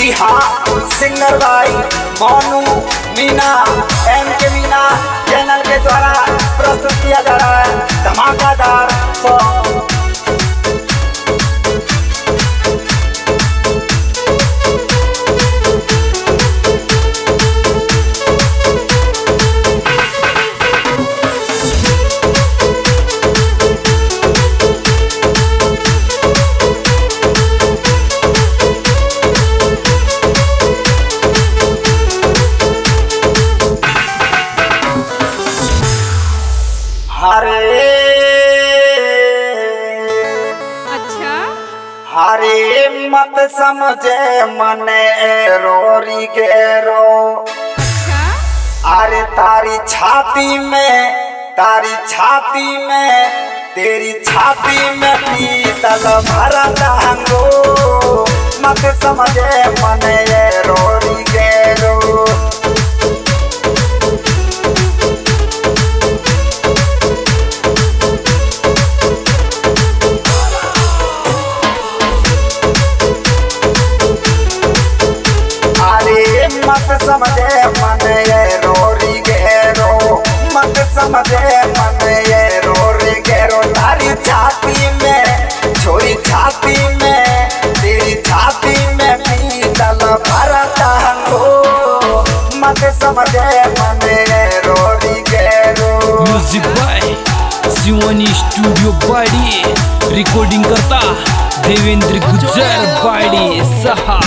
जी हाँ, सिंगर भाई मोनू मीना के मीना चैनल के द्वारा प्रस्तुत किया जा रहा है धमाकेदार सॉन्ग। हरे मत समझे मने रोरी गेरो। अरे तारी छाती में तेरी छाती में पीतल भरा दहंगो। मत समझे मने रोरी गेरो। मत समझे मन ये रोरी गेरो। मत समझे मन ये रोरी गेरो। तारी छाती में छोरी छाती में तेरी छाती में पीतल भरा दहंगो। मत समझे मन ये रोरी गेरो। म्यूजिक बाय शिवानी स्टूडियो बाड़ी। रिकॉर्डिंग करता देवेंद्र गुज्जर बाड़ी सहा।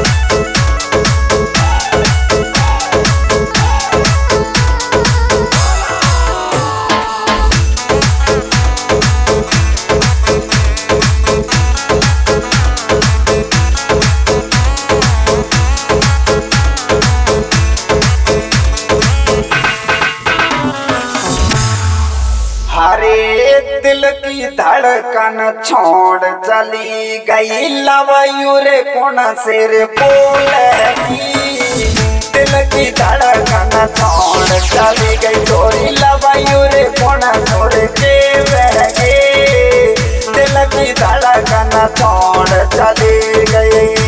हरे दिल की धड़कन छोड़ चली गई लवयूरे कौन सिर बोलेगी। दिल की धड़कन छोड़ चली गई छोरी लवयूरे कौन छोड़ के बहगे। दिल की धड़कन छोड़ चली गई।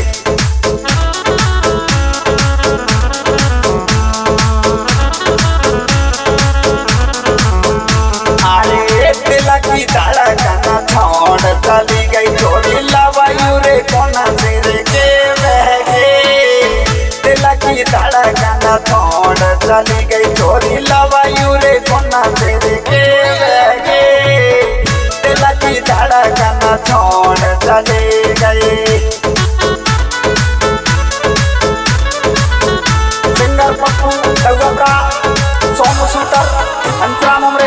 की धड़कन छोड़ चली गई छोरी लवयूरे कौन सिर के बहगे। दिल की धड़कन छोड़ चली गई छोरी लवयूरे कौन सिर के बहगे। दिल की धड़कन छोड़ चली गई। सिंगर पप्पू दगोगा सोनू शूटर अंतराम उमरे।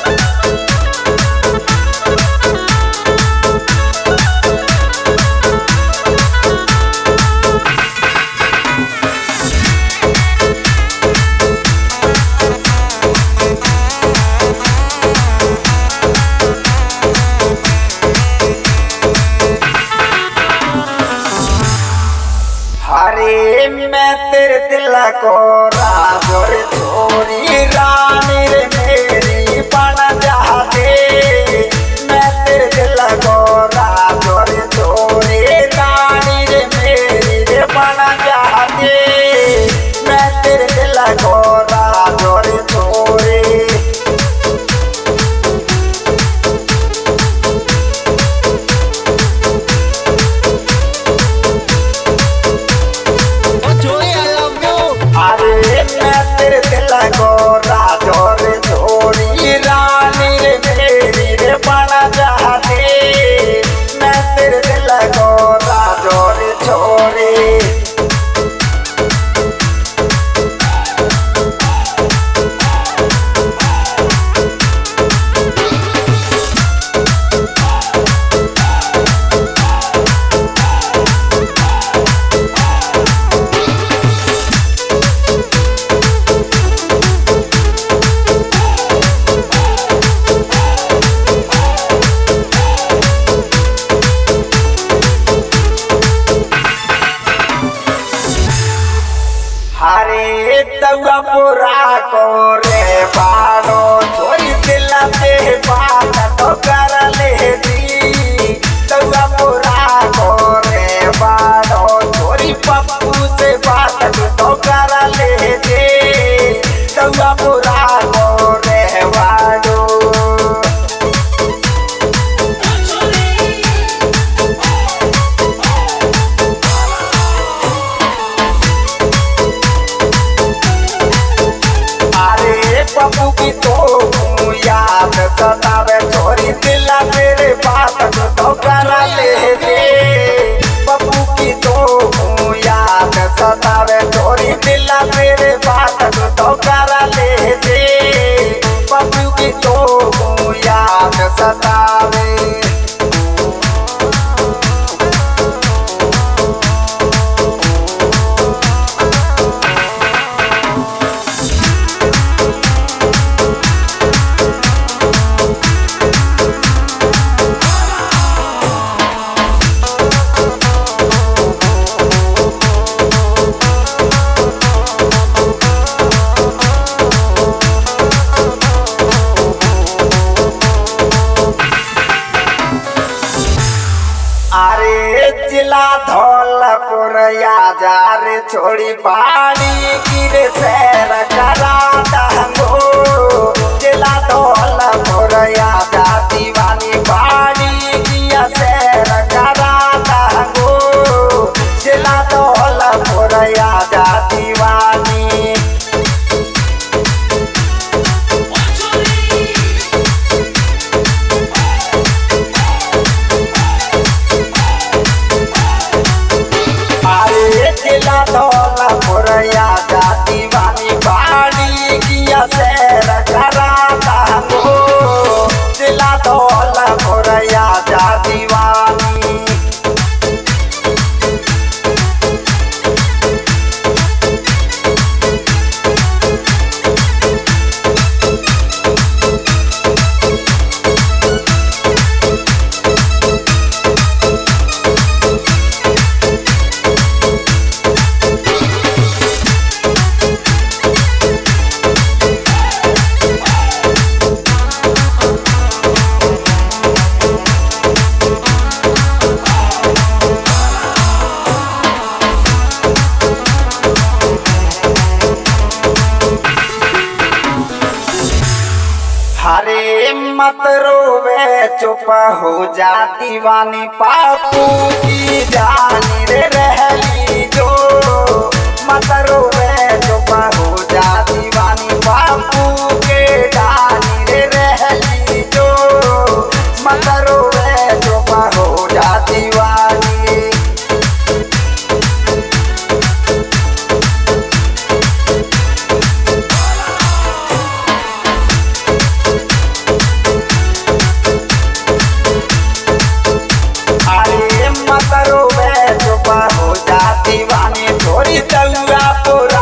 हरे मैं तेरे दिल को राजोर छोरी रानी रे मेरी बन जा दे। मैं तेरे दिल को राजोर छोरी रानी रे मेरी रे बन जा दे। मैं तेरे दिल को राजोर छोरी। अरे मैं तेरे दिल को राजोर छोरी रानी रे मेरी रे बन जा दे। मैं तेरे दिल को राजोर छोरी। हरे तवा पूरा को रे बाड़ो छोरी दिल पे बात तो कर ले दी। तवा पूरा को रे बाड़ो छोरी पप्पू दिला मेरे बात तो करा ले दे पप्पू की तो याद सतावे अरे जिला धौलपुर जा रे छोड़ी बाड़ी गिरे सैर करा दंगो जिला धौलपुर जा दीवानी बाड़ी किया सैर करा दंगो जिला धौलपुर जा दीवानी जिला धौलपुर जा दीवानी बाड़ी किया सैर करा दंगो जिला धौलपुर जा दीवानी हरे मत रोवे चुप हो जा दीवानी पापू की जानी रे रहली जो मत रोवे चुप हो जा दीवानी पापू के जानी रे रहली जो मत रोवे चुप हो जा दीवानी मत रोवे चुप हो जा दीवानी थोड़ी दौरा पुरा